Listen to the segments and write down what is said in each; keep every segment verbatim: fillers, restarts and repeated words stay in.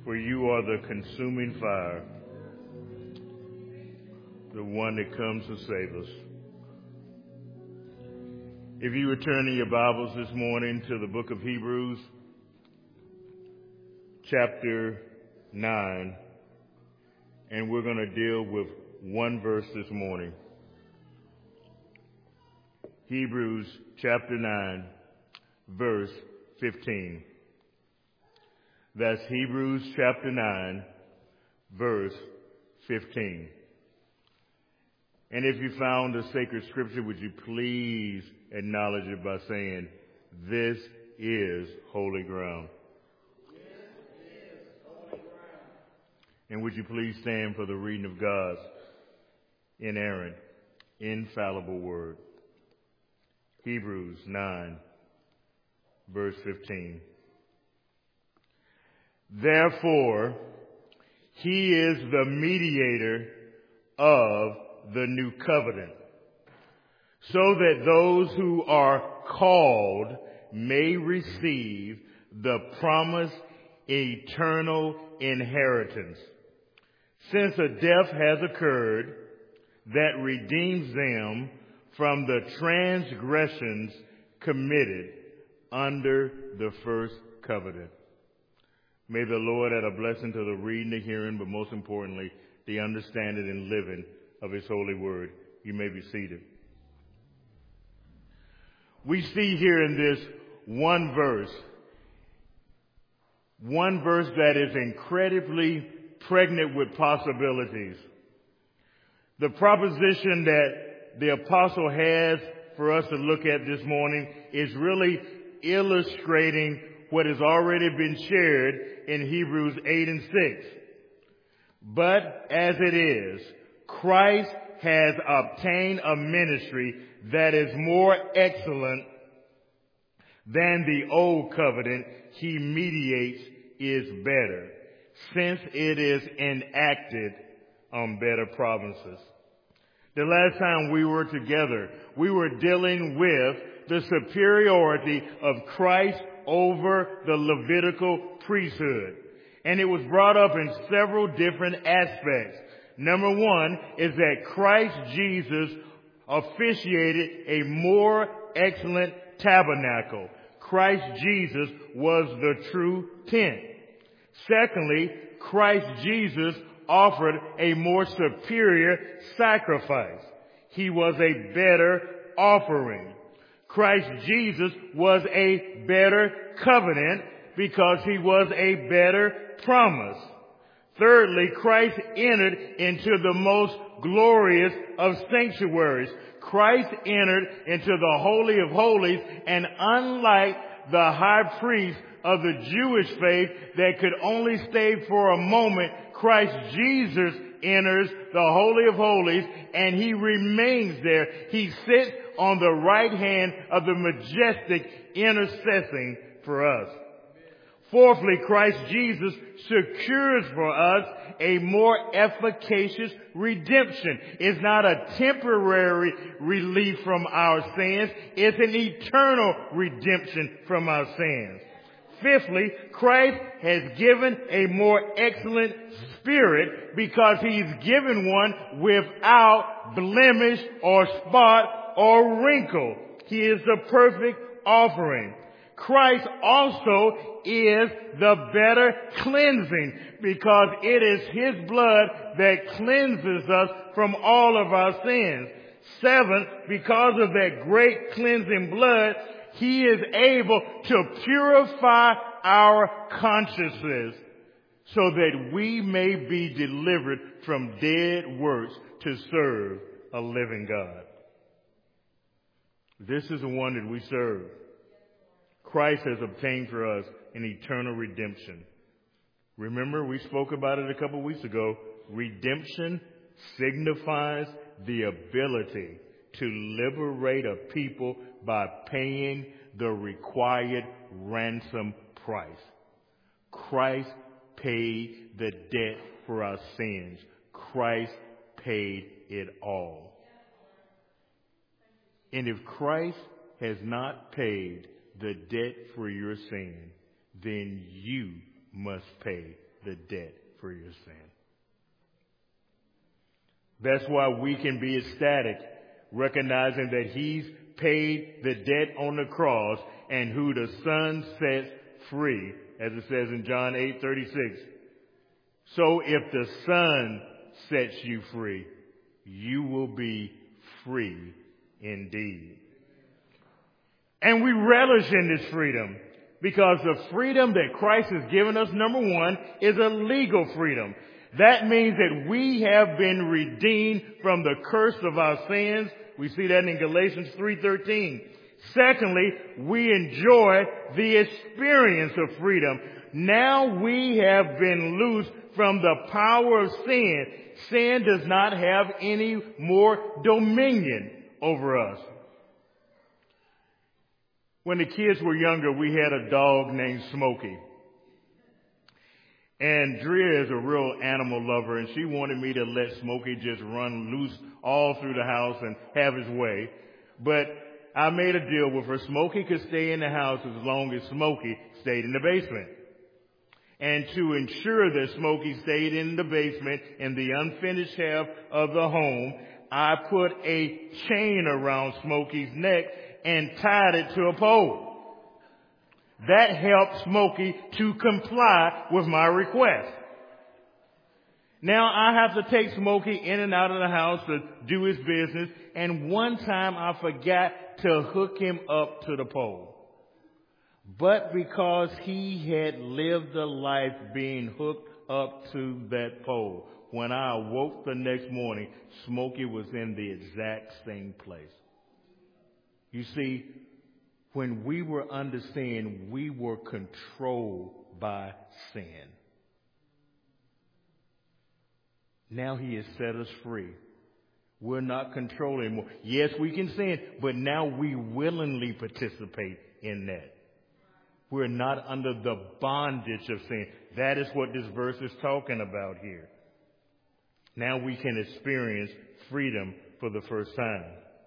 for you are the consuming fire, the one that comes to save us. If you would turn in your Bibles this morning to the book of Hebrews, chapter nine, and we're going to deal with one verse this morning. Hebrews chapter nine, verse fifteen. That's Hebrews chapter nine, verse fifteen. And if you found the sacred scripture, would you please acknowledge it by saying, "This is holy ground." This is holy ground. And would you please stand for the reading of God's inerrant, infallible word. Hebrews nine, verse fifteen. Therefore, he is the mediator of the new covenant, so that those who are called may receive the promised eternal inheritance, since a death has occurred that redeems them from the transgressions committed under the first covenant. May the Lord add a blessing to the reading, the hearing, but most importantly, the understanding and living of his holy word. You may be seated. We see here in this one verse, one verse that is incredibly pregnant with possibilities. The proposition that the apostle has for us to look at this morning is really illustrating what has already been shared in Hebrews eight and six. But as it is, Christ has obtained a ministry that is more excellent than the old covenant he mediates is better, since it is enacted on better promises. The last time we were together, we were dealing with the superiority of Christ over the Levitical priesthood. And it was brought up in several different aspects. Number one is that Christ Jesus officiated a more excellent tabernacle. Christ Jesus was the true tent. Secondly, Christ Jesus offered a more superior sacrifice. He was a better offering. Christ Jesus was a better covenant because he was a better promise. Thirdly, Christ entered into the most glorious of sanctuaries. Christ entered into the Holy of Holies, and unlike the high priest of the Jewish faith that could only stay for a moment, Christ Jesus enters the Holy of Holies, and he remains there. He sits on the right hand of the majestic, intercessing for us. Fourthly, Christ Jesus secures for us a more efficacious redemption. It's not a temporary relief from our sins. It's an eternal redemption from our sins. Fifthly, Christ has given a more excellent spirit because he's given one without blemish or spot or wrinkle. He is the perfect offering. Christ also is the better cleansing because it is his blood that cleanses us from all of our sins. Seventh, because of that great cleansing blood, he is able to purify our consciences so that we may be delivered from dead works to serve a living God. This is the one that we serve. Christ has obtained for us an eternal redemption. Remember, we spoke about it a couple weeks ago. Redemption signifies the ability to liberate a people by paying the required ransom price. Christ paid the debt for our sins. Christ paid it all. And if Christ has not paid the debt for your sin, then you must pay the debt for your sin. That's why we can be ecstatic, recognizing that he's paid the debt on the cross, and who the Son sets free, as it says in John eight thirty-six. So if the Son sets you free, you will be free indeed. And we relish in this freedom, because the freedom that Christ has given us, number one, is a legal freedom. That means that we have been redeemed from the curse of our sins. We see that in Galatians three thirteen. Secondly, we enjoy the experience of freedom. Now we have been loosed from the power of sin. Sin does not have any more dominion over us. When the kids were younger, we had a dog named Smokey. And Drea is a real animal lover, and she wanted me to let Smokey just run loose all through the house and have his way. But I made a deal with her. Smokey could stay in the house as long as Smokey stayed in the basement. And to ensure that Smokey stayed in the basement in the unfinished half of the home, I put a chain around Smokey's neck and tied it to a pole. That helped Smokey to comply with my request. Now I have to take Smokey in and out of the house to do his business, and one time I forgot to hook him up to the pole. But because he had lived a life being hooked up to that pole, when I awoke the next morning, Smokey was in the exact same place. You see, when we were under sin, we were controlled by sin. Now he has set us free. We're not controlled anymore. Yes, we can sin, but now we willingly participate in that. We're not under the bondage of sin. That is what this verse is talking about here. Now we can experience freedom for the first time.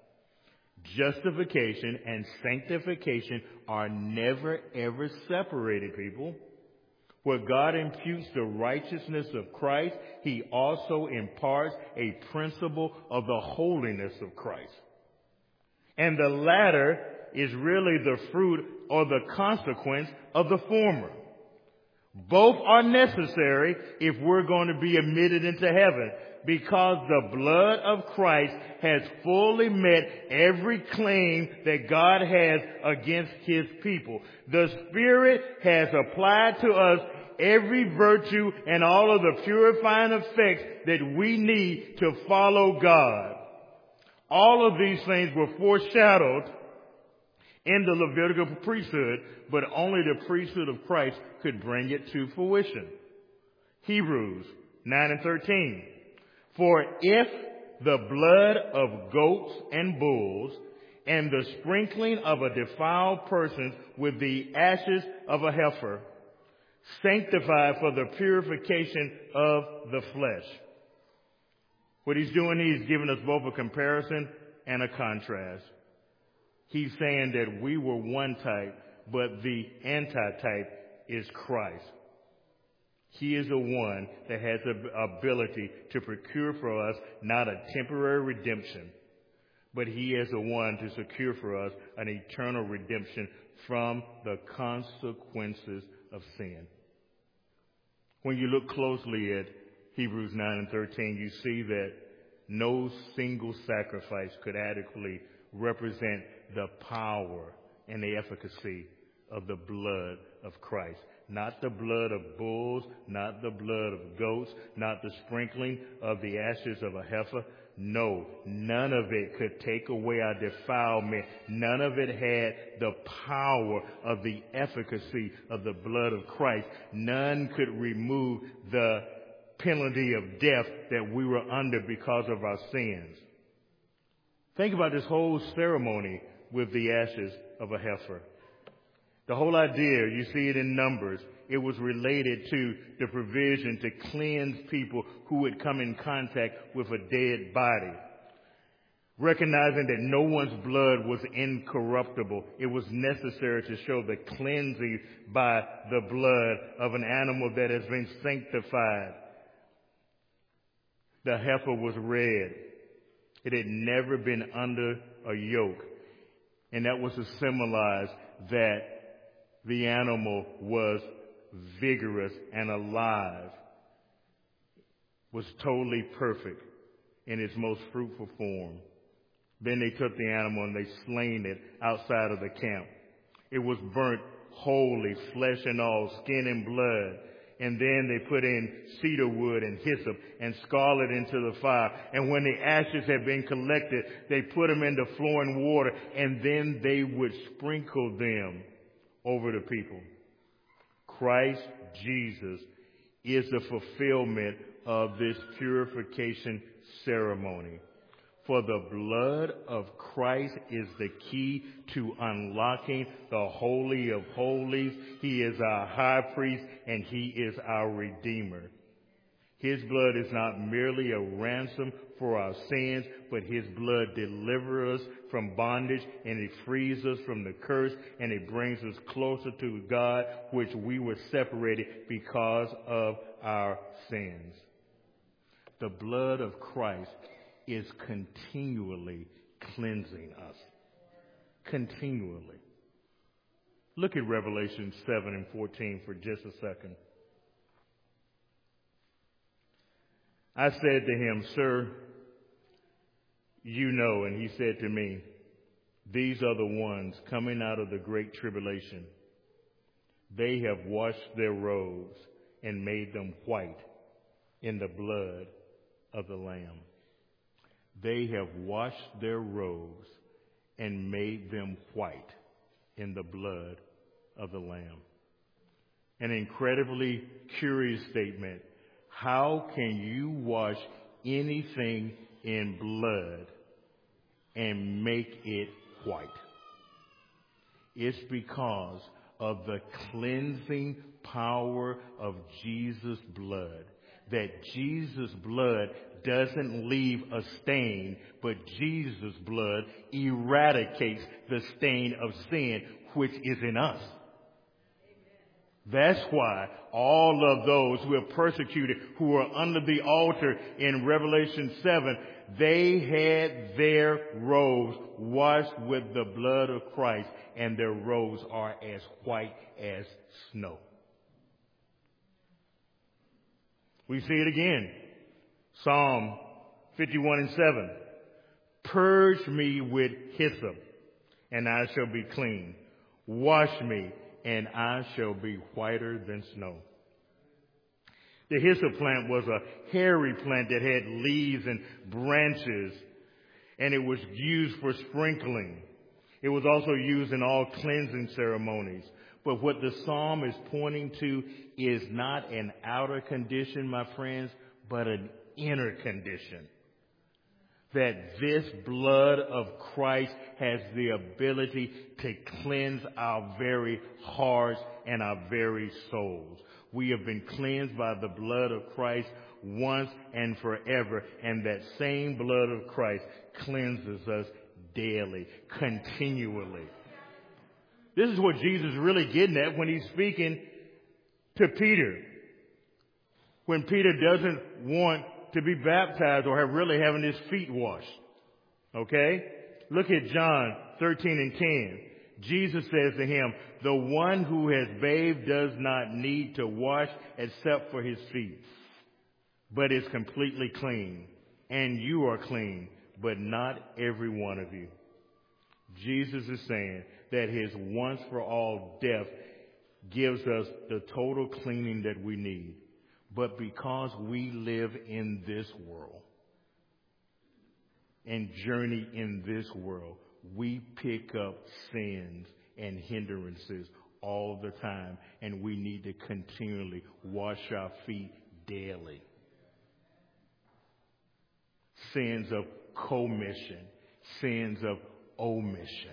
Justification and sanctification are never ever separated, people. Where God imputes the righteousness of Christ, he also imparts a principle of the holiness of Christ. And the latter is really the fruit or the consequence of the former. Both are necessary if we're going to be admitted into heaven, because the blood of Christ has fully met every claim that God has against his people. The Spirit has applied to us every virtue and all of the purifying effects that we need to follow God. All of these things were foreshadowed in the Levitical priesthood, but only the priesthood of Christ could bring it to fruition. Hebrews nine and thirteen. For if the blood of goats and bulls and the sprinkling of a defiled person with the ashes of a heifer sanctify for the purification of the flesh. What he's doing, he's giving us both a comparison and a contrast. He's saying that we were one type, but the antitype is Christ. He is the one that has the ability to procure for us not a temporary redemption, but he is the one to secure for us an eternal redemption from the consequences of sin. When you look closely at Hebrews nine and thirteen, you see that no single sacrifice could adequately represent the power and the efficacy of the blood of Christ. Not the blood of bulls, not the blood of goats, not the sprinkling of the ashes of a heifer. No, none of it could take away our defilement. None of it had the power of the efficacy of the blood of Christ. None could remove the penalty of death that we were under because of our sins. Think about this whole ceremony with the ashes of a heifer. The whole idea, you see it in Numbers, it was related to the provision to cleanse people who would come in contact with a dead body. recognizing that no one's blood was incorruptible. It was necessary to show the cleansing by the blood of an animal that has been sanctified. The heifer was red. It had never been under a yoke. And that was to symbolize that the animal was vigorous and alive, was totally perfect in its most fruitful form. Then they took the animal and they slain it outside of the camp. It was burnt wholly, flesh and all, skin and blood. And then they put in cedar wood and hyssop and scarlet into the fire. And when the ashes had been collected, they put them into flowing water, and then they would sprinkle them over the people. Christ Jesus is the fulfillment of this purification ceremony. For the blood of Christ is the key to unlocking the Holy of Holies. He is our high priest and he is our Redeemer. His blood is not merely a ransom for our sins, but his blood delivers us from bondage and it frees us from the curse and it brings us closer to God, which we were separated because of our sins. The blood of Christ is continually cleansing us. Continually. Look at Revelation seven and fourteen for just a second. I said to him, "Sir, you know," and he said to me, "These are the ones coming out of the great tribulation. They have washed their robes and made them white in the blood of the Lamb." They have washed their robes and made them white in the blood of the Lamb. An incredibly curious statement. How can you wash anything in blood and make it white? It's because of the cleansing power of Jesus' blood. That Jesus' blood doesn't leave a stain, but Jesus' blood eradicates the stain of sin which is in us. That's why all of those who are persecuted, who are under the altar in Revelation seven, they had their robes washed with the blood of Christ, and their robes are as white as snow. We see it again. Psalm fifty-one and seven. Purge me with hyssop, and I shall be clean. Wash me, and I shall be whiter than snow. The hyssop plant was a hairy plant that had leaves and branches, and it was used for sprinkling. It was also used in all cleansing ceremonies. But what the psalm is pointing to is not an outer condition, my friends, but an inner condition. That this blood of Christ has the ability to cleanse our very hearts and our very souls. We have been cleansed by the blood of Christ once and forever, and that same blood of Christ cleanses us daily, continually. This is what Jesus is really getting at when he's speaking to Peter. When Peter doesn't want to be baptized or have really having his feet washed. Okay? Look at John thirteen and ten. Jesus says to him, "The one who has bathed does not need to wash except for his feet, but is completely clean. And you are clean, but not every one of you." Jesus is saying that his once for all death gives us the total cleaning that we need. But because we live in this world and journey in this world, we pick up sins and hindrances all the time, and we need to continually wash our feet daily. Sins of commission, sins of omission.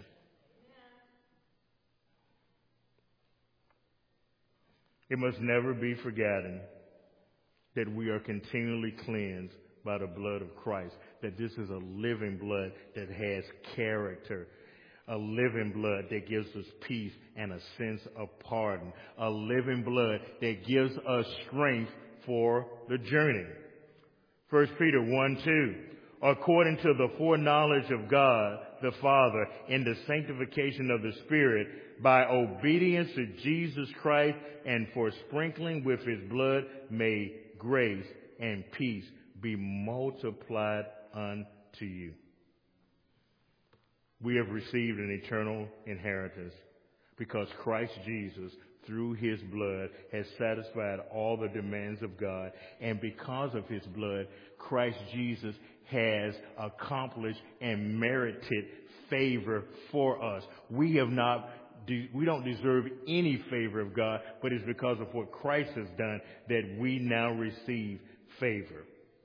It must never be forgotten that we are continually cleansed by the blood of Christ, that this is a living blood that has character, a living blood that gives us peace and a sense of pardon, a living blood that gives us strength for the journey. First Peter one two, according to the foreknowledge of God the Father in the sanctification of the Spirit, by obedience to Jesus Christ and for sprinkling with his blood, may grace and peace be multiplied unto you. We have received an eternal inheritance because Christ Jesus, through his blood, has satisfied all the demands of God. And because of his blood, Christ Jesus has accomplished and merited favor for us. We have not, we don't deserve any favor of God, but it's because of what Christ has done that we now receive favor.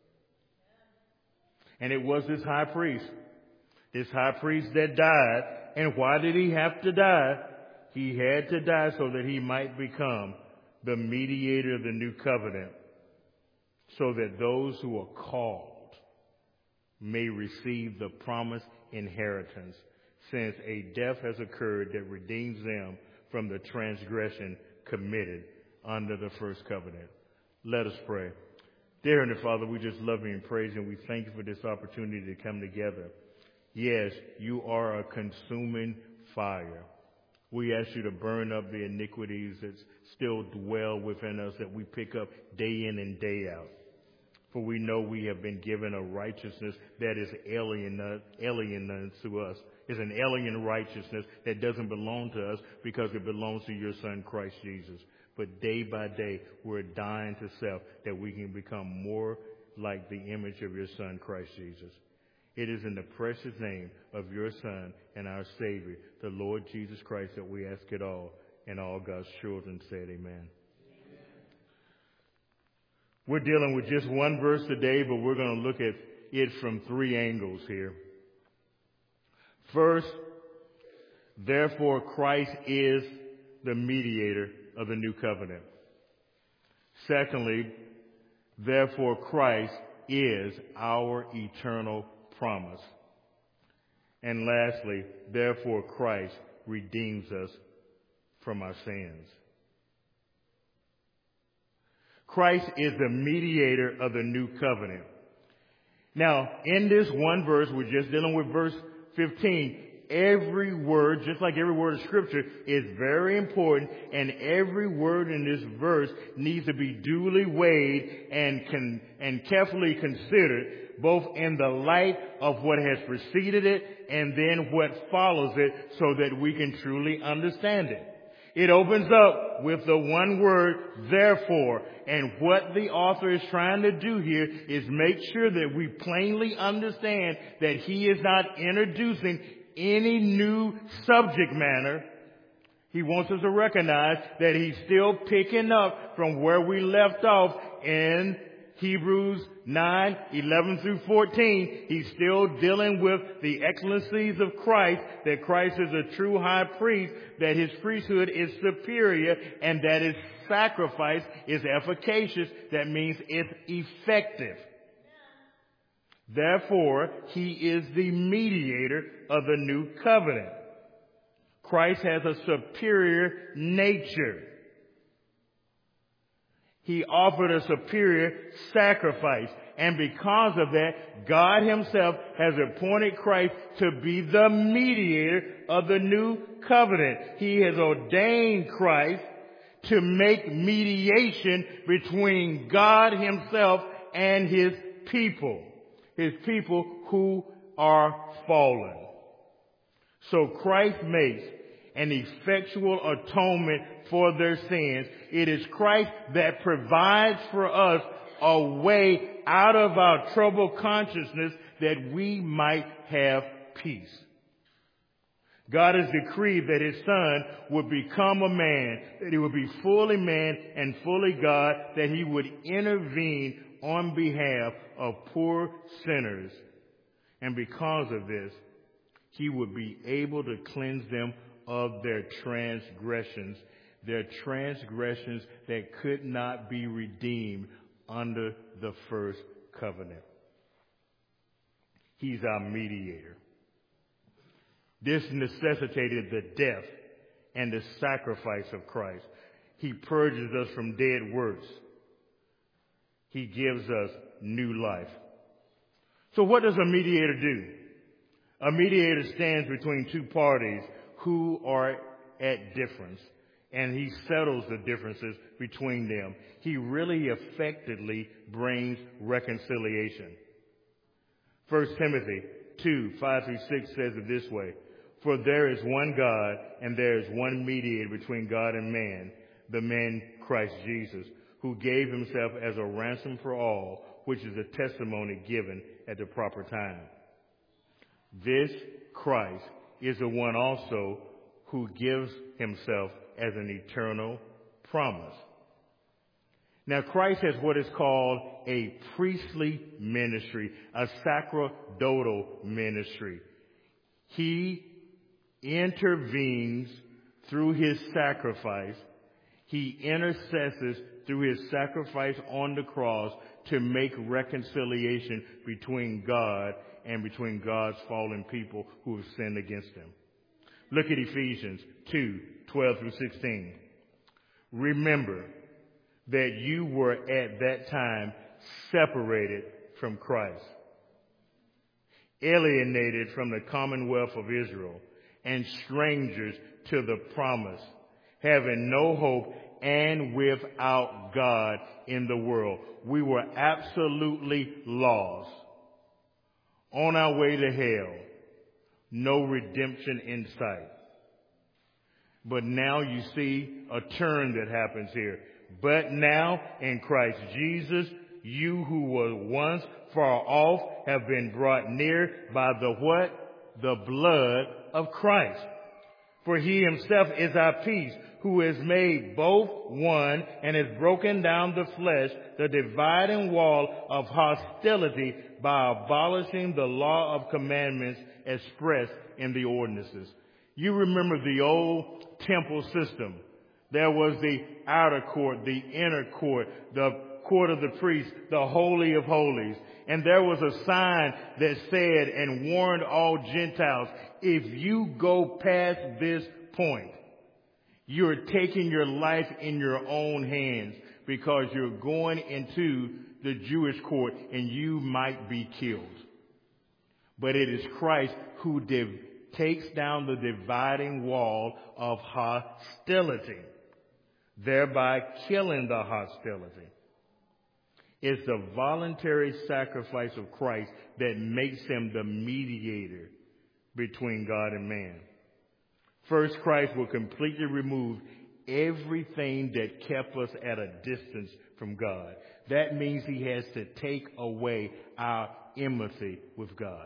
And it was this high priest, this high priest that died. And why did he have to die? He had to die so that he might become the mediator of the new covenant, so that those who are called may receive the promised inheritance, since a death has occurred that redeems them from the transgression committed under the first covenant. Let us pray. Dear Heavenly Father, we just love you and praise you, and we thank you for this opportunity to come together. Yes, you are a consuming fire. We ask you to burn up the iniquities that still dwell within us, that we pick up day in and day out. For we know we have been given a righteousness that is alien, alien to us. It's an alien righteousness that doesn't belong to us because it belongs to your Son, Christ Jesus. But day by day, we're dying to self that we can become more like the image of your Son, Christ Jesus. It is in the precious name of your Son and our Savior, the Lord Jesus Christ, that we ask it all. And all God's children said amen. Amen. We're dealing with just one verse today, but we're going to look at it from three angles here. First, therefore Christ is the mediator of the new covenant. Secondly, therefore Christ is our eternal promise. And lastly, therefore Christ redeems us from our sins. Christ is the mediator of the new covenant. Now, in this one verse, we're just dealing with verse fifteen. Every word, just like every word of Scripture, is very important, and every word in this verse needs to be duly weighed and con- and carefully considered, both in the light of what has preceded it and then what follows it, so that we can truly understand it. It opens up with the one word, therefore, and what the author is trying to do here is make sure that we plainly understand that he is not introducing any new subject matter. He wants us to recognize that he's still picking up from where we left off in Hebrews nine, eleven through fourteen. He's still dealing with the excellencies of Christ, that Christ is a true high priest, that his priesthood is superior, and that his sacrifice is efficacious. That means it's effective. Therefore, he is the mediator of the new covenant. Christ has a superior nature. He offered a superior sacrifice. And because of that, God himself has appointed Christ to be the mediator of the new covenant. He has ordained Christ to make mediation between God himself and his people. His people who are fallen. So Christ makes an effectual atonement for their sins. It is Christ that provides for us a way out of our troubled consciousness that we might have peace. God has decreed that his Son would become a man, that he would be fully man and fully God, that he would intervene on behalf of poor sinners. And because of this, he would be able to cleanse them of their transgressions, their transgressions that could not be redeemed under the first covenant. He's our mediator. This necessitated the death and the sacrifice of Christ. He purges us from dead works. He gives us new life. So what does a mediator do? A mediator stands between two parties who are at difference, and he settles the differences between them. He really effectively brings reconciliation. First Timothy two, five through six says it this way: For there is one God, and there is one mediator between God and man, the man Christ Jesus, who gave himself as a ransom for all, which is a testimony given at the proper time. This Christ is the one also who gives himself as an eternal promise. Now, Christ has what is called a priestly ministry, a sacerdotal ministry. He intervenes through his sacrifice. He intercesses through his sacrifice on the cross to make reconciliation between God and between God's fallen people who have sinned against him. Look at Ephesians two, twelve through sixteen. Remember that you were at that time separated from Christ, alienated from the commonwealth of Israel, and strangers to the promise, having no hope and without God in the world. We were absolutely lost, on our way to hell, no redemption in sight. But now you see a turn that happens here. But now in Christ Jesus, you who were once far off have been brought near by the what? The blood of Christ. For he himself is our peace, who has made both one and has broken down the flesh, the dividing wall of hostility, by abolishing the law of commandments expressed in the ordinances. You remember the old temple system. There was the outer court, the inner court, the court of the priests, the holy of holies. And there was a sign that said and warned all Gentiles, if you go past this point, you're taking your life in your own hands, because you're going into the Jewish court and you might be killed. But it is Christ who div- takes down the dividing wall of hostility, thereby killing the hostility. It's the voluntary sacrifice of Christ that makes him the mediator between God and man. First, Christ will completely remove everything that kept us at a distance from God. That means he has to take away our enmity with God.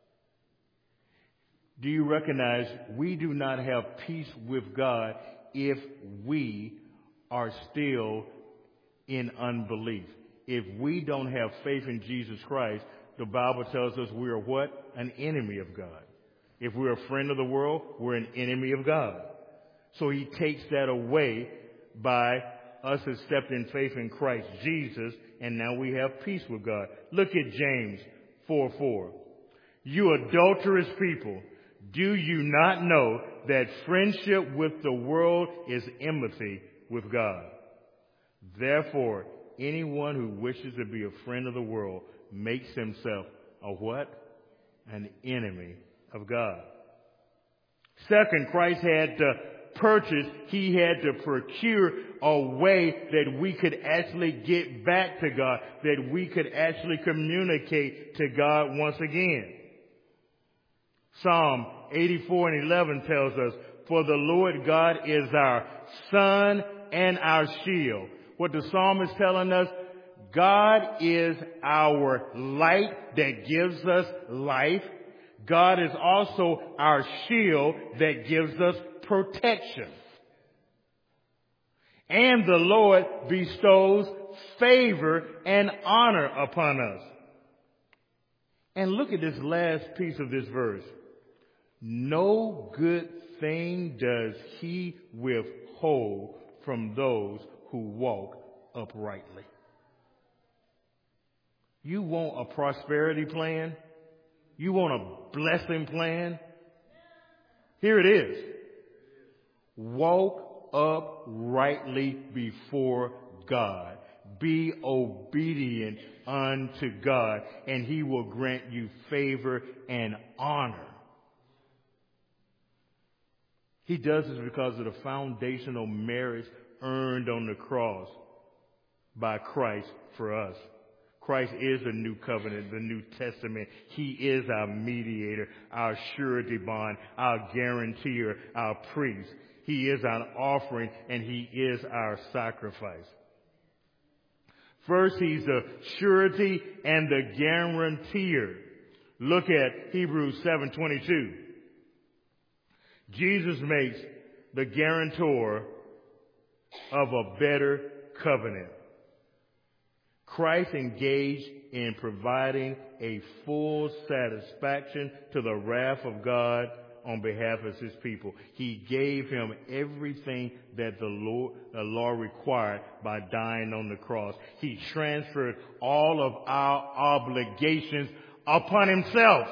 Do you recognize we do not have peace with God if we are still in unbelief? If we don't have faith in Jesus Christ, the Bible tells us we are what? An enemy of God. If we're a friend of the world, we're an enemy of God. So he takes that away by us accepting faith in Christ Jesus, and now we have peace with God. Look at James four four. You adulterous people, do you not know that friendship with the world is enmity with God? Therefore, anyone who wishes to be a friend of the world makes himself a what? An enemy of God. Second, Christ had to purchase, he had to procure a way that we could actually get back to God, that we could actually communicate to God once again. Psalm eighty-four and eleven tells us, for the Lord God is our sun and our shield. What the psalmist is telling us, God is our light that gives us life. God is also our shield that gives us protection. And the Lord bestows favor and honor upon us. And look at this last piece of this verse. No good thing does he withhold from those who walk uprightly. You want a prosperity plan? You want a blessing plan? Here it is. Walk uprightly before God. Be obedient unto God, and he will grant you favor and honor. He does this because of the foundational merits earned on the cross by Christ for us. Christ is the new covenant, the New Testament. He is our mediator, our surety bond, our guarantor, our priest. He is our offering, and he is our sacrifice. First, he's the surety and the guarantor. Look at Hebrews seven twenty-two. Jesus makes the guarantor of a better covenant. Christ engaged in providing a full satisfaction to the wrath of God on behalf of his people. He gave him everything that the law, the law required by dying on the cross. He transferred all of our obligations upon himself.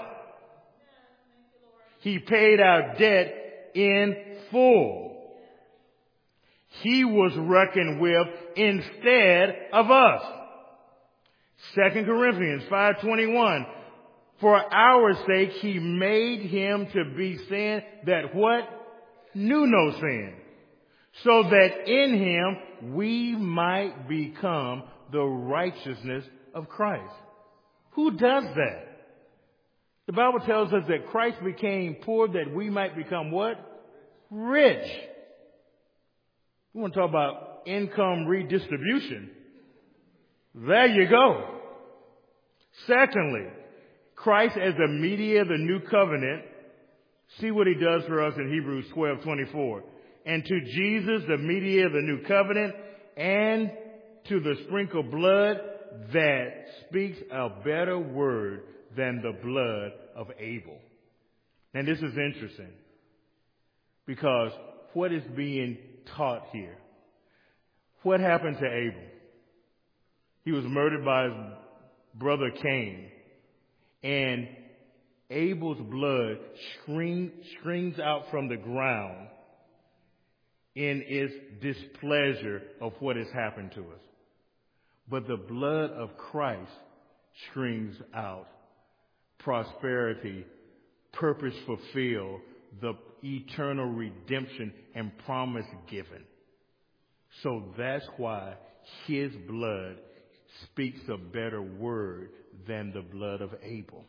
He paid our debt in full. He was reckoned with instead of us. Second Corinthians five twenty-one. For our sake, he made him to be sin that what? Knew no sin. So that in him we might become the righteousness of Christ. Who does that? The Bible tells us that Christ became poor that we might become what? Rich. We want to talk about income redistribution. There you go. Secondly, Christ as the mediator of the new covenant. See what he does for us in Hebrews twelve twenty-four. And to Jesus, the mediator of the new covenant, and to the sprinkled blood that speaks a better word than the blood of Abel. And this is interesting because what is being taught here? What happened to Abel? He was murdered by his brother Cain. And Abel's blood string, strings out from the ground in its displeasure of what has happened to us. But the blood of Christ strings out prosperity, purpose fulfilled, the eternal redemption and promise given. So that's why his blood speaks a better word than the blood of Abel.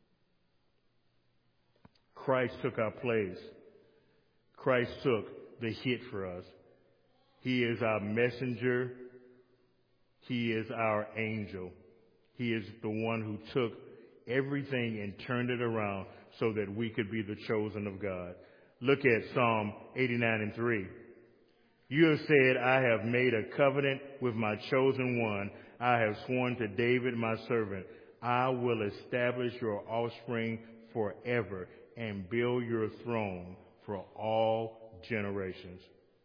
Christ took our place. Christ took the hit for us. He is our messenger. He is our angel. He is the one who took everything and turned it around so that we could be the chosen of God. Look at Psalm eighty-nine and three. You have said, I have made a covenant with my chosen one. I have sworn to David, my servant, I will establish your offspring forever and build your throne for all generations.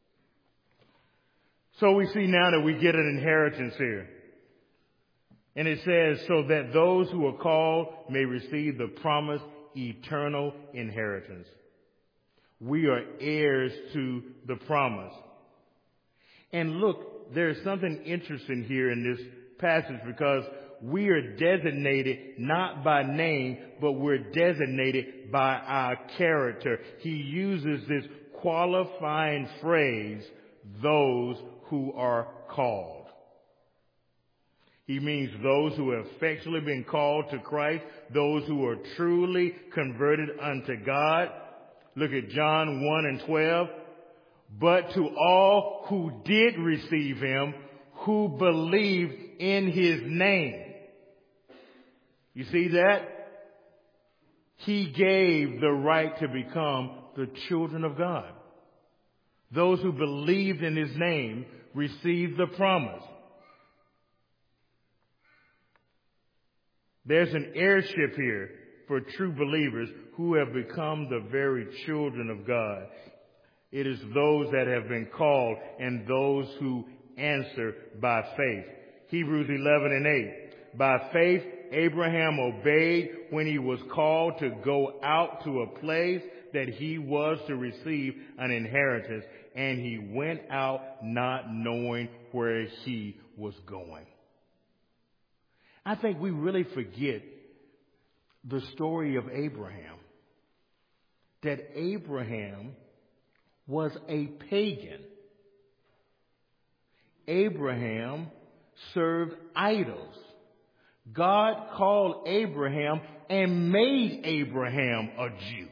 So we see now that we get an inheritance here. And it says, so that those who are called may receive the promised eternal inheritance. We are heirs to the promise. And look, there is something interesting here in this passage because we are designated not by name, but we're designated by our character. He uses this qualifying phrase, those who are called. He means those who have effectually been called to Christ, those who are truly converted unto God. Look at John one and twelve. But to all who did receive him, who believed in his name. You see that? He gave the right to become the children of God. Those who believed in his name received the promise. There's an heirship here for true believers who have become the very children of God. It is those that have been called and those who answer by faith. Hebrews eleven and eight. By faith, Abraham obeyed when he was called to go out to a place that he was to receive an inheritance, and he went out not knowing where he was going. I think we really forget the story of Abraham. That Abraham was a pagan. Abraham served idols. God called Abraham and made Abraham a Jew.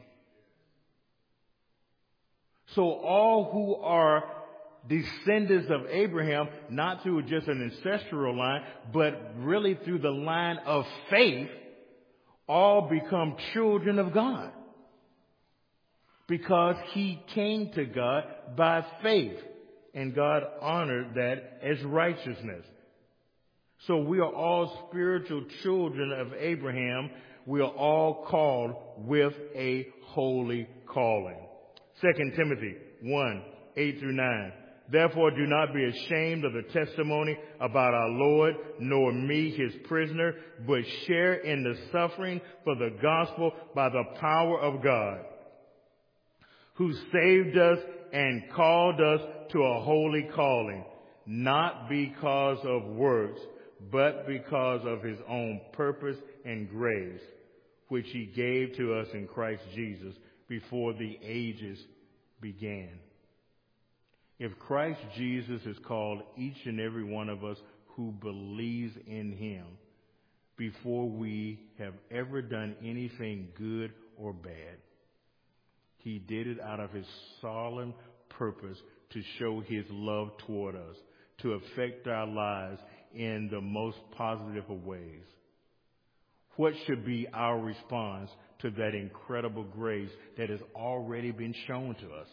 So all who are descendants of Abraham, not through just an ancestral line, but really through the line of faith, all become children of God. Because he came to God by faith, and God honored that as righteousness. So we are all spiritual children of Abraham. We are all called with a holy calling. Second Timothy one, eight through nine. Therefore do not be ashamed of the testimony about our Lord, nor me his prisoner, but share in the suffering for the gospel by the power of God, who saved us and called us to a holy calling, not because of works, but because of his own purpose and grace, which he gave to us in Christ Jesus before the ages began. If Christ Jesus has called each and every one of us who believes in him before we have ever done anything good or bad, he did it out of his solemn purpose to show his love toward us, to affect our lives in the most positive of ways. What should be our response to that incredible grace that has already been shown to us?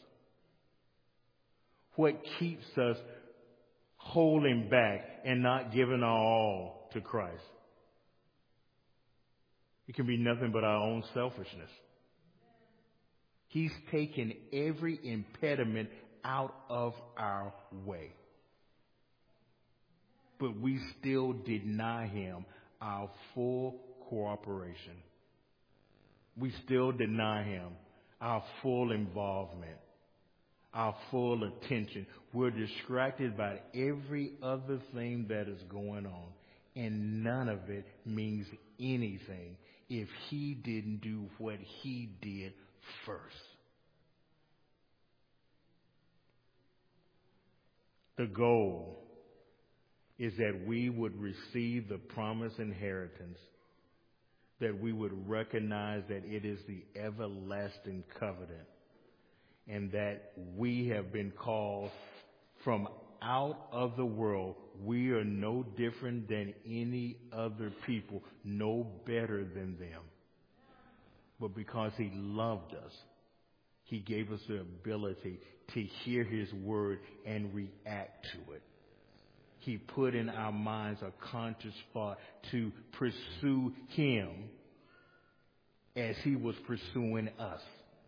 What keeps us holding back and not giving our all to Christ? It can be nothing but our own selfishness. He's taken every impediment out of our way. But we still deny him our full cooperation. We still deny him our full involvement, our full attention. We're distracted by every other thing that is going on, and none of it means anything if he didn't do what he did first. The goal is that we would receive the promised inheritance, that we would recognize that it is the everlasting covenant, and that we have been called from out of the world. We are no different than any other people, no better than them. But because he loved us, he gave us the ability to hear his word and react to it. He put in our minds a conscious thought to pursue him as he was pursuing us.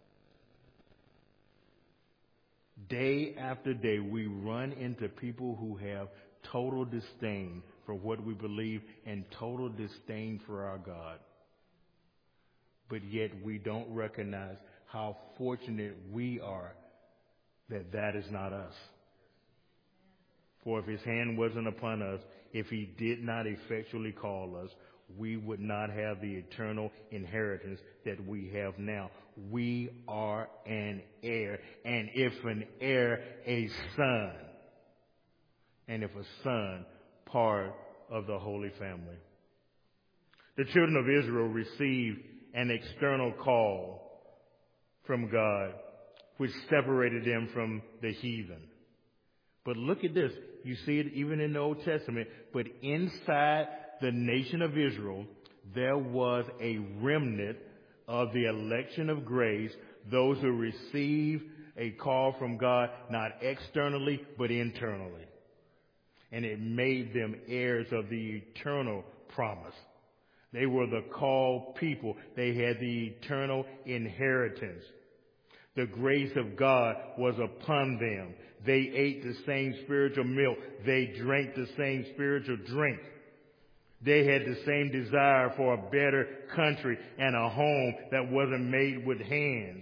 Day after day, we run into people who have total disdain for what we believe and total disdain for our God. But yet we don't recognize how fortunate we are that that is not us. For if his hand wasn't upon us, if he did not effectually call us, we would not have the eternal inheritance that we have now. We are an heir, and if an heir, a son, and if a son, part of the Holy Family. The children of Israel received an external call from God, which separated them from the heathen. But look at this. You see it even in the Old Testament. But inside the nation of Israel, there was a remnant of the election of grace, those who received a call from God, not externally, but internally. And it made them heirs of the eternal promise. They were the called people. They had the eternal inheritance. The grace of God was upon them. They ate the same spiritual milk. They drank the same spiritual drink. They had the same desire for a better country and a home that wasn't made with hands.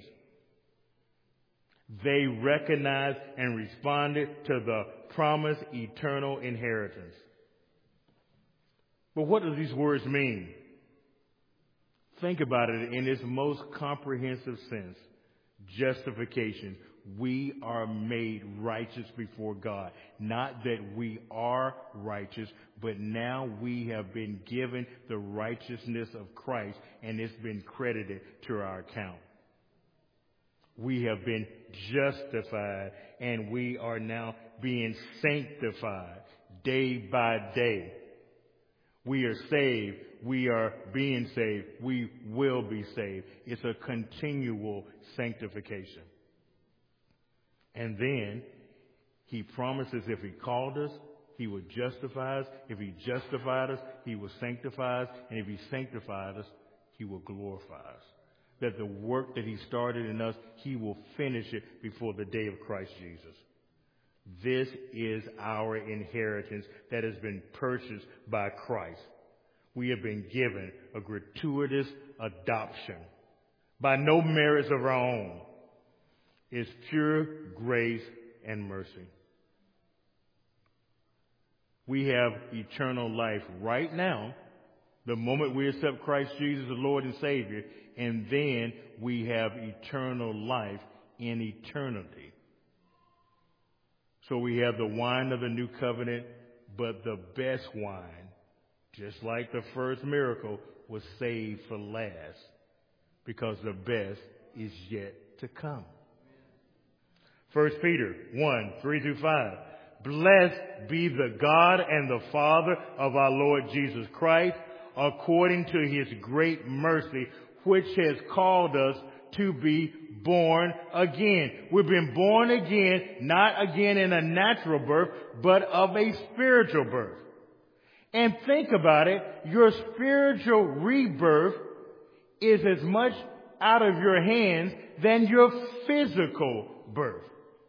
They recognized and responded to the promised eternal inheritance. But what do these words mean? Think about it in its most comprehensive sense. Justification. We are made righteous before God. Not that we are righteous, but now we have been given the righteousness of Christ, and it's been credited to our account. We have been justified, and we are now being sanctified day by day. We are saved. We are being saved. We will be saved. It's a continual sanctification. And then he promises if he called us, he would justify us. If he justified us, he will sanctify us. And if he sanctified us, he will glorify us. That the work that he started in us, he will finish it before the day of Christ Jesus. This is our inheritance that has been purchased by Christ. We have been given a gratuitous adoption by no merits of our own. It's pure grace and mercy. We have eternal life right now, the moment we accept Christ Jesus as Lord and Savior, and then we have eternal life in eternity. So we have the wine of the new covenant, but the best wine, just like the first miracle, was saved for last, because the best is yet to come. First Peter one, three through five. Blessed be the God and the Father of our Lord Jesus Christ, according to his great mercy, which has called us to be born again. We've been born again, not again in a natural birth, but of a spiritual birth. And think about it, your spiritual rebirth is as much out of your hands than your physical birth.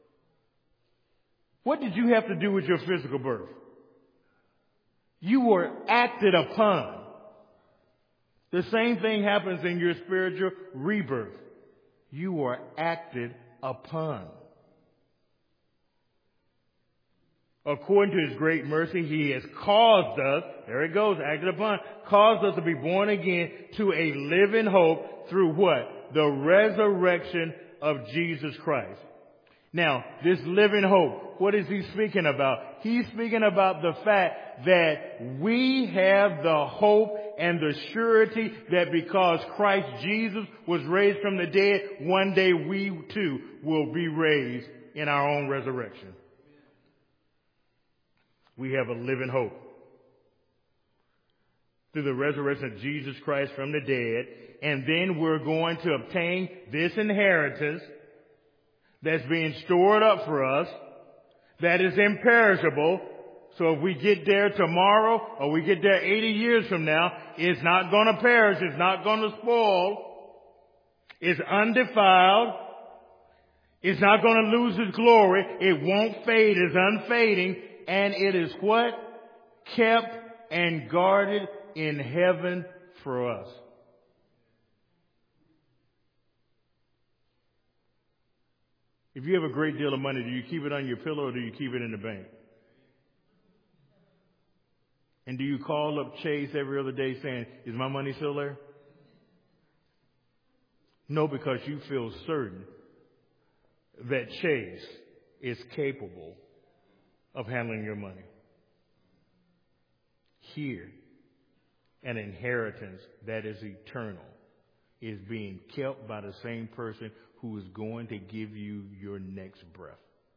What did you have to do with your physical birth? You were acted upon. The same thing happens in your spiritual rebirth. You were acted upon. According to his great mercy, he has caused us, there it goes, acted upon, caused us to be born again to a living hope through what? The resurrection of Jesus Christ. Now, this living hope, what is he speaking about? He's speaking about the fact that we have the hope and the surety that because Christ Jesus was raised from the dead, one day we too will be raised in our own resurrection. We have a living hope. Through the resurrection of Jesus Christ from the dead, and then we're going to obtain this inheritance that's being stored up for us, that is imperishable. So if we get there tomorrow or we get there eighty years from now, it's not going to perish. It's not going to spoil. It's undefiled. It's not going to lose its glory. It won't fade. It's unfading. And it is what? Kept and guarded in heaven for us. If you have a great deal of money, do you keep it on your pillow or do you keep it in the bank? And do you call up Chase every other day saying, is my money still there? No, because you feel certain that Chase is capable of handling your money. Here, an inheritance that is eternal is being kept by the same person who is going to give you your next breath.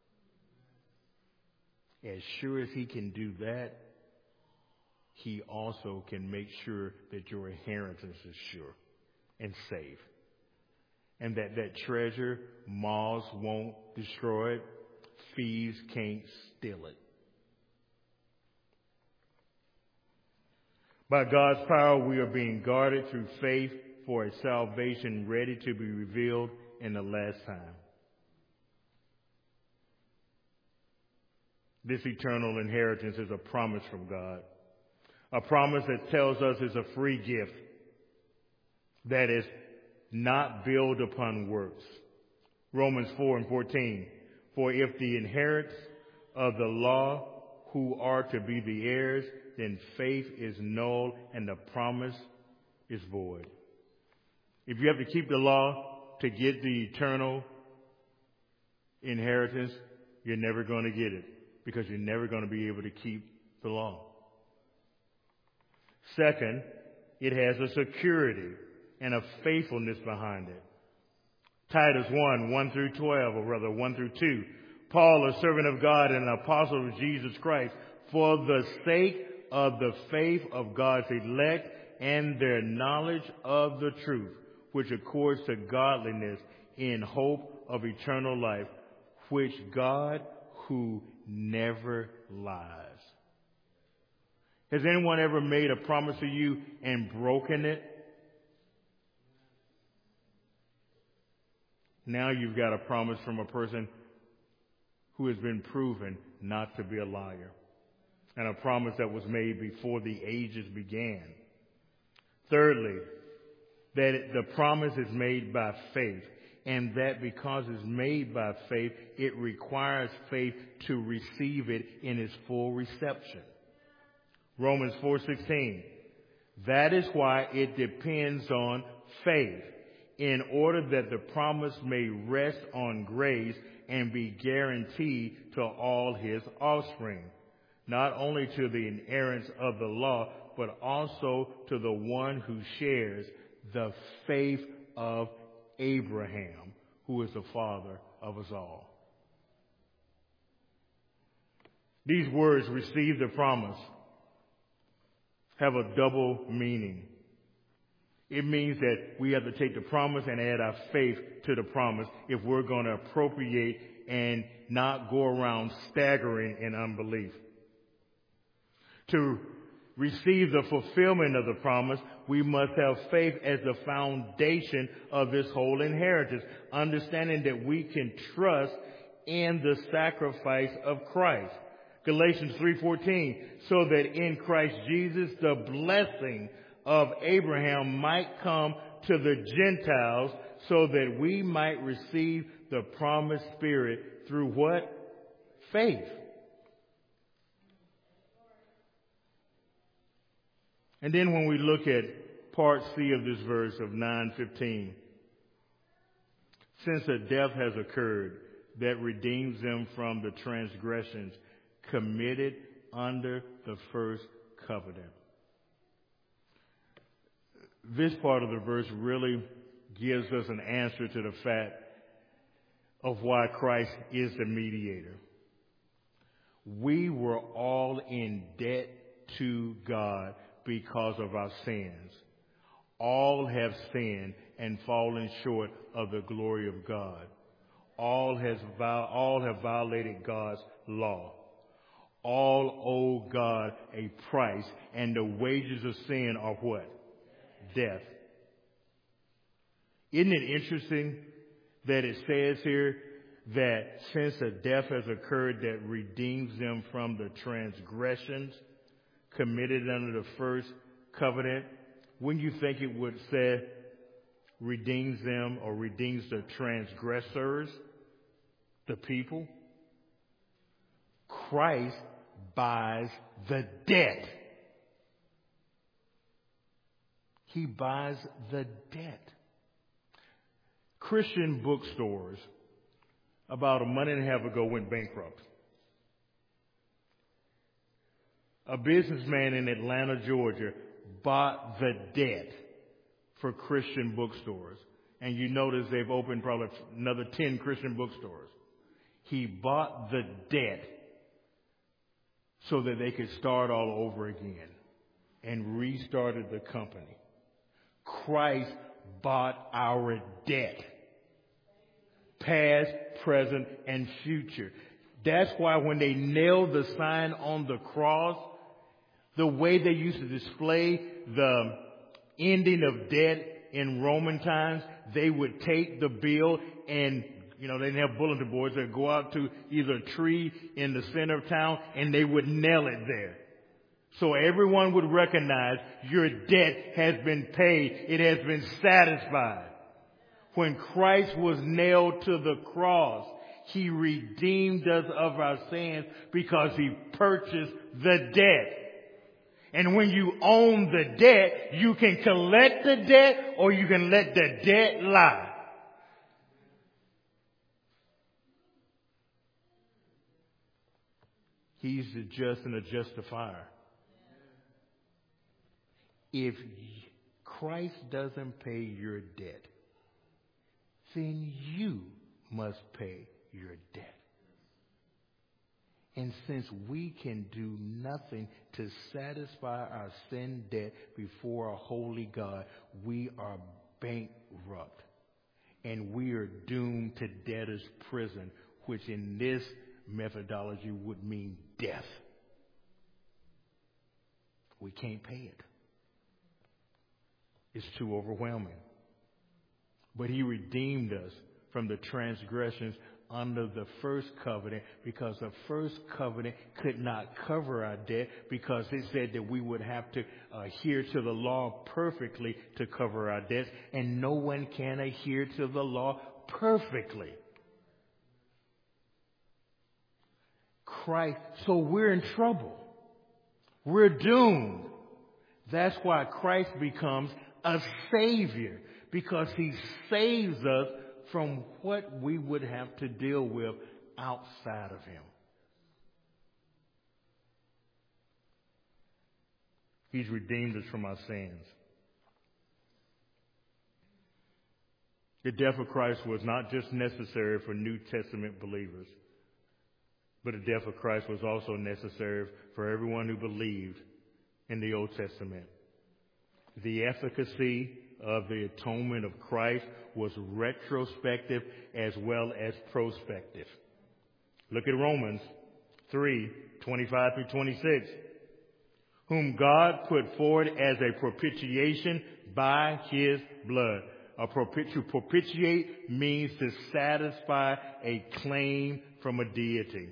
As sure as he can do that, he also can make sure that your inheritance is sure and safe. And that that treasure, moths won't destroy it, thieves can't steal it. By God's power, we are being guarded through faith for a salvation ready to be revealed in the last time. This eternal inheritance is a promise from God. A promise that tells us it's a free gift that is not built upon works. Romans four and fourteen. For if the inheritors of the law who are to be the heirs, then faith is null and the promise is void. If you have to keep the law to get the eternal inheritance, you're never going to get it because you're never going to be able to keep the law. Second, it has a security and a faithfulness behind it. Titus one, one through twelve, or rather one through two. Paul, a servant of God and an apostle of Jesus Christ, for the sake of the faith of God's elect and their knowledge of the truth, which accords to godliness in hope of eternal life, which God who never lies. Has anyone ever made a promise to you and broken it? Now you've got a promise from a person who has been proven not to be a liar, and a promise that was made before the ages began. Thirdly, that the promise is made by faith, and that because it's made by faith, it requires faith to receive it in its full reception. Romans four sixteen. That is why it depends on faith, in order that the promise may rest on grace and be guaranteed to all his offspring, not only to the inerrants of the law, but also to the one who shares the faith of Abraham, who is the father of us all. These words, receive the promise, have a double meaning. It means that we have to take the promise and add our faith to the promise if we're going to appropriate and not go around staggering in unbelief. To receive the fulfillment of the promise, we must have faith as the foundation of this whole inheritance, understanding that we can trust in the sacrifice of Christ. Galatians three fourteen, so that in Christ Jesus the blessing of Abraham might come to the Gentiles, so that we might receive the promised Spirit through what? Faith. And then when we look at part C of this verse of nine fifteen, since a death has occurred that redeems them from the transgressions committed under the first covenant. This part of the verse really gives us an answer to the fact of why Christ is the mediator. We were all in debt to God because of our sins. All have sinned and fallen short of the glory of God. All has all have violated God's law. All owe God a price, and the wages of sin are what? Death. Isn't it interesting that it says here that since a death has occurred that redeems them from the transgressions committed under the first covenant, wouldn't you think it would say redeems them or redeems the transgressors, the people? Christ buys the debt. He buys the debt. Christian bookstores about a month and a half ago went bankrupt. A businessman in Atlanta, Georgia, bought the debt for Christian bookstores. And you notice they've opened probably another ten Christian bookstores. He bought the debt so that they could start all over again and restarted the company. Christ bought our debt, past, present, and future. That's why when they nailed the sign on the cross, the way they used to display the ending of debt in Roman times, they would take the bill and, you know, they didn't have bulletin boards. They'd go out to either a tree in the center of town and they would nail it there So everyone would recognize your debt has been paid. It has been satisfied. When Christ was nailed to the cross, he redeemed us of our sins because he purchased the debt. And when you own the debt, you can collect the debt or you can let the debt lie. He's the just and the justifier. If Christ doesn't pay your debt, then you must pay your debt. And since we can do nothing to satisfy our sin debt before a holy God, we are bankrupt. And we are doomed to debtor's prison, which in this methodology would mean death. We can't pay it. It's too overwhelming. But he redeemed us from the transgressions under the first covenant, because the first covenant could not cover our debt, because it said that we would have to adhere to the law perfectly to cover our debts, and no one can adhere to the law perfectly. Christ, so we're in trouble. We're doomed. That's why Christ becomes a Savior, because he saves us from what we would have to deal with outside of him. He's redeemed us from our sins. The death of Christ was not just necessary for New Testament believers, but the death of Christ was also necessary for everyone who believed in the Old Testament. The efficacy of the atonement of Christ was retrospective as well as prospective. Look at Romans three, twenty-five through twenty-six. Whom God put forward as a propitiation by his blood. A propiti- to propitiate means to satisfy a claim from a deity.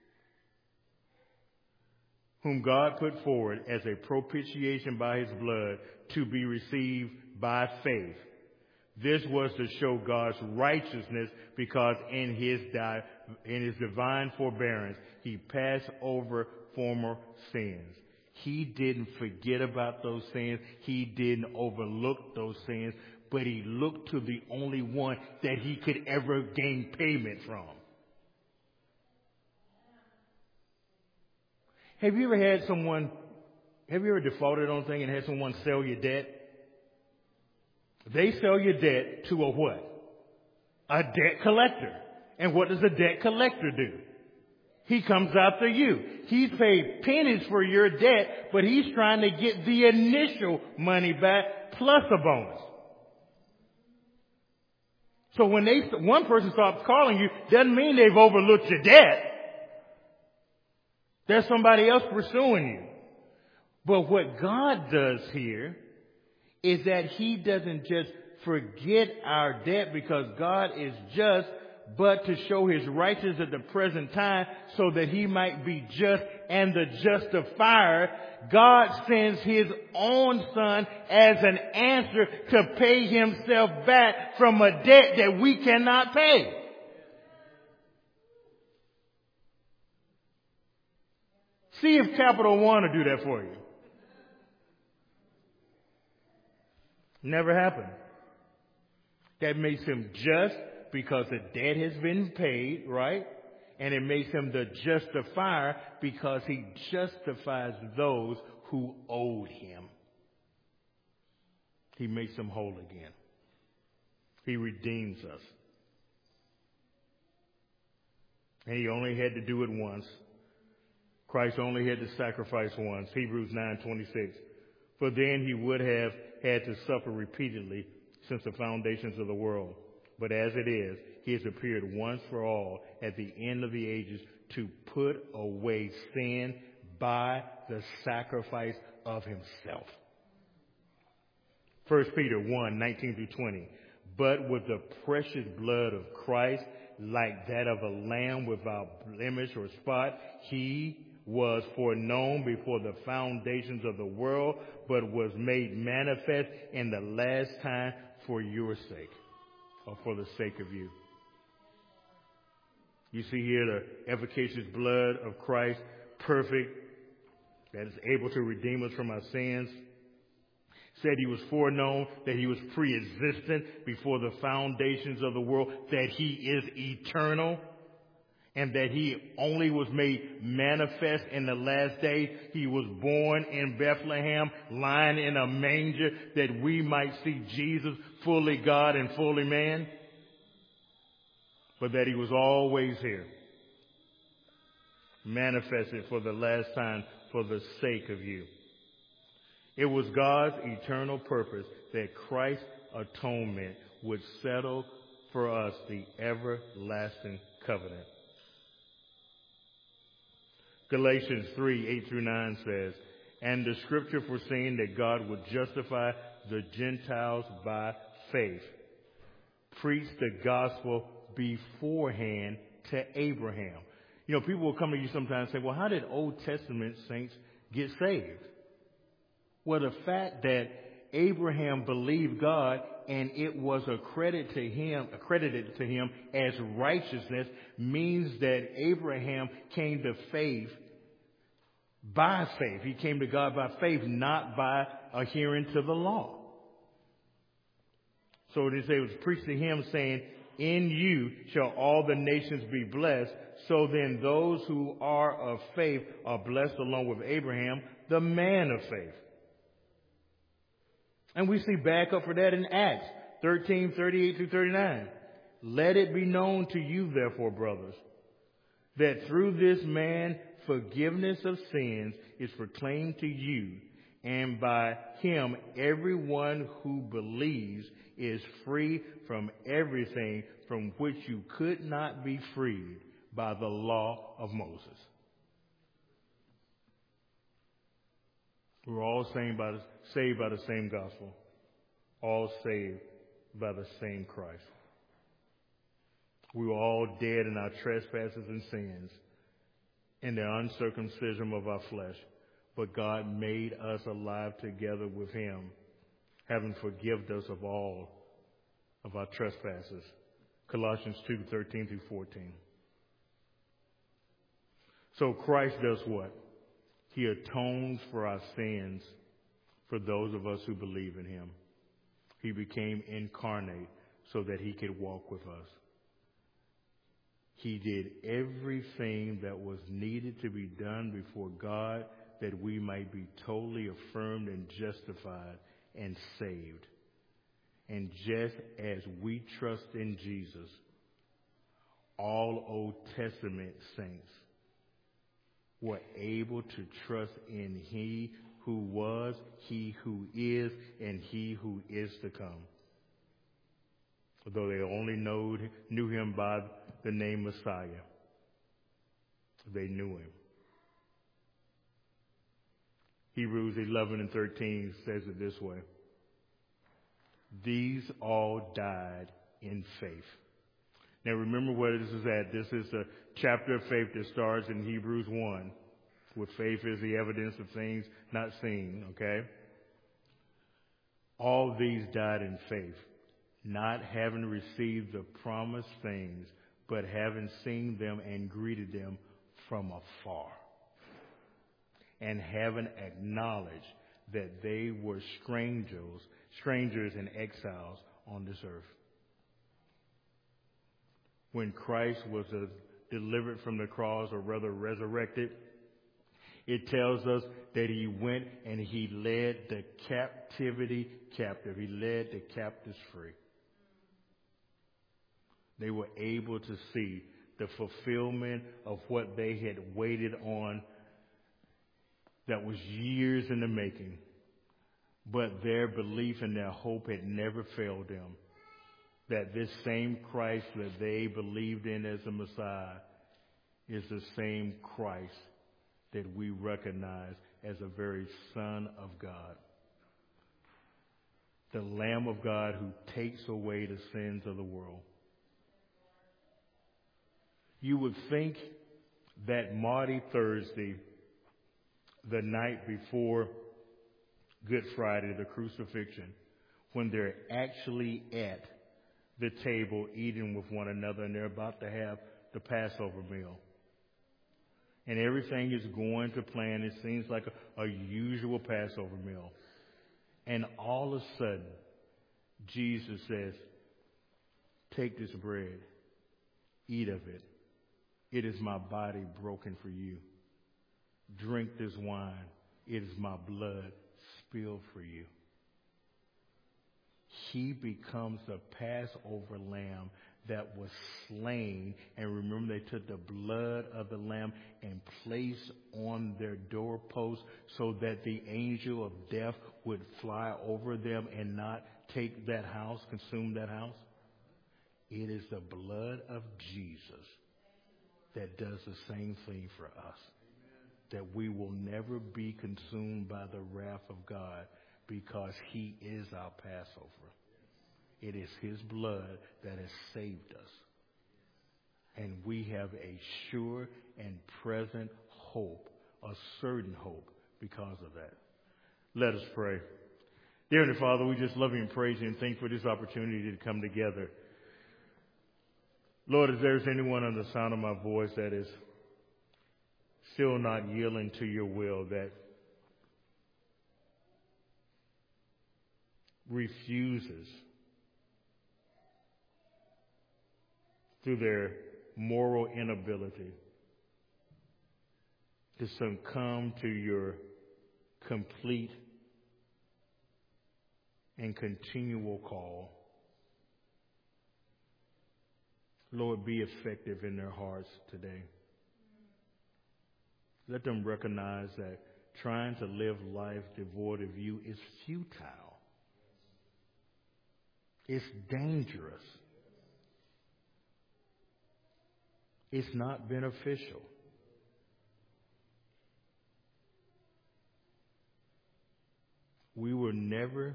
Whom God put forward as a propitiation by his blood to be received by faith. This was to show God's righteousness, because in his di- in his divine forbearance, he passed over former sins. He didn't forget about those sins. He didn't overlook those sins, but he looked to the only one that he could ever gain payment from. Have you ever had someone, have you ever defaulted on something and had someone sell your debt? They sell your debt to a what? A debt collector. And what does a debt collector do? He comes after you. He's paid pennies for your debt, but he's trying to get the initial money back plus a bonus. So when they, one person stops calling you, doesn't mean they've overlooked your debt. There's somebody else pursuing you. But what God does here is that he doesn't just forget our debt because God is just, but to show his righteousness at the present time so that he might be just and the justifier. God sends his own son as an answer to pay himself back from a debt that we cannot pay. See if Capital One will do that for you. Never happened. That makes him just because the debt has been paid, right? And it makes him the justifier because he justifies those who owed him. He makes them whole again. He redeems us. And he only had to do it once. Christ only had to sacrifice once. Hebrews nine twenty-six. For then he would have had to suffer repeatedly since the foundations of the world. But as it is, he has appeared once for all at the end of the ages to put away sin by the sacrifice of himself. First Peter one nineteen through twenty. But with the precious blood of Christ, like that of a lamb without blemish or spot, he was foreknown before the foundations of the world, but was made manifest in the last time for your sake, or for the sake of you. You see here the efficacious blood of Christ, perfect, that is able to redeem us from our sins. Said he was foreknown, that he was pre-existent before the foundations of the world, that he is eternal, and that he only was made manifest in the last days. He was born in Bethlehem, lying in a manger, that we might see Jesus, fully God and fully man, but that he was always here, manifested for the last time for the sake of you. It was God's eternal purpose that Christ's atonement would settle for us the everlasting covenant. Galatians three, eight through nine says, and the scripture foreseeing that God would justify the Gentiles by faith, preached the gospel beforehand to Abraham. You know, people will come to you sometimes and say, well, how did Old Testament saints get saved? Well, the fact that Abraham believed God and it was accredited to him, accredited to him as righteousness means that Abraham came to faith by faith. He came to God by faith, not by adhering to the law. So they say it was preached to him saying, in you shall all the nations be blessed. So then those who are of faith are blessed along with Abraham, the man of faith. And we see backup for that in Acts thirteen, thirty-eight through thirty-nine. Let it be known to you, therefore, brothers, that through this man forgiveness of sins is proclaimed to you, and by him everyone who believes is free from everything from which you could not be freed by the law of Moses. We're all saved by the, saved by the same gospel, all saved by the same Christ. We were all dead in our trespasses and sins, in the uncircumcision of our flesh, but God made us alive together with him, having forgiven us of all of our trespasses. Colossians two, thirteen through fourteen. So Christ does what? He atones for our sins for those of us who believe in him. He became incarnate so that he could walk with us. He did everything that was needed to be done before God that we might be totally affirmed and justified and saved. And just as we trust in Jesus, all Old Testament saints were able to trust in he who was, he who is, and he who is to come. Although they only know, knew him by the name Messiah, they knew him. Hebrews eleven and thirteen says it this way. These all died in faith. Now remember where this is at. This is a chapter of faith that starts in Hebrews one, where faith is the evidence of things not seen, okay? All these died in faith, not having received the promised things, but having seen them and greeted them from afar, and having acknowledged that they were strangers, strangers and exiles on this earth. When Christ was uh, delivered from the cross, or rather resurrected, it tells us that he went and he led the captivity captive. He led the captives free. They were able to see the fulfillment of what they had waited on that was years in the making. But their belief and their hope had never failed them. That this same Christ that they believed in as the Messiah is the same Christ that we recognize as a very Son of God. The Lamb of God who takes away the sins of the world. You would think that Maundy Thursday the night before Good Friday, the crucifixion, when they're actually at the table eating with one another and they're about to have the Passover meal. And everything is going to plan. It seems like a, a usual Passover meal. And all of a sudden, Jesus says, take this bread, eat of it. It is my body broken for you. Drink this wine. It is my blood spilled for you. He becomes the Passover lamb that was slain. And remember, they took the blood of the lamb and placed on their doorposts so that the angel of death would fly over them and not take that house, consume that house. It is the blood of Jesus that does the same thing for us. That we will never be consumed by the wrath of God because he is our Passover. It is his blood that has saved us. And we have a sure and present hope, a certain hope because of that. Let us pray. Dear Heavenly Father, we just love you and praise you and thank you for this opportunity to come together. Lord, if there's anyone under the sound of my voice that is still not yielding to your will, that refuses through their moral inability to succumb to your complete and continual call, Lord, be effective in their hearts today. Let them recognize that trying to live life devoid of you is futile. It's dangerous. It's not beneficial. We were never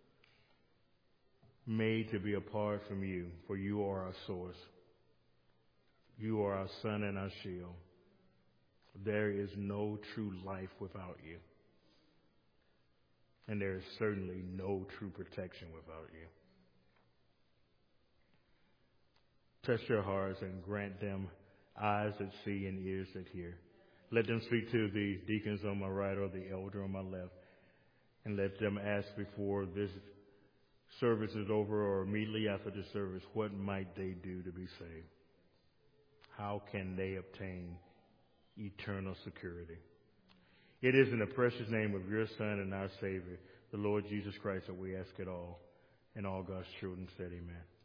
made to be apart from you, for you are our source. You are our sun and our shield. There is no true life without you. And there is certainly no true protection without you. Touch their hearts and grant them eyes that see and ears that hear. Let them speak to the deacons on my right or the elder on my left. And let them ask before this service is over or immediately after the service, what might they do to be saved? How can they obtain eternal security? It is in the precious name of your Son and our Savior, the Lord Jesus Christ, that we ask it all. And all God's children said amen.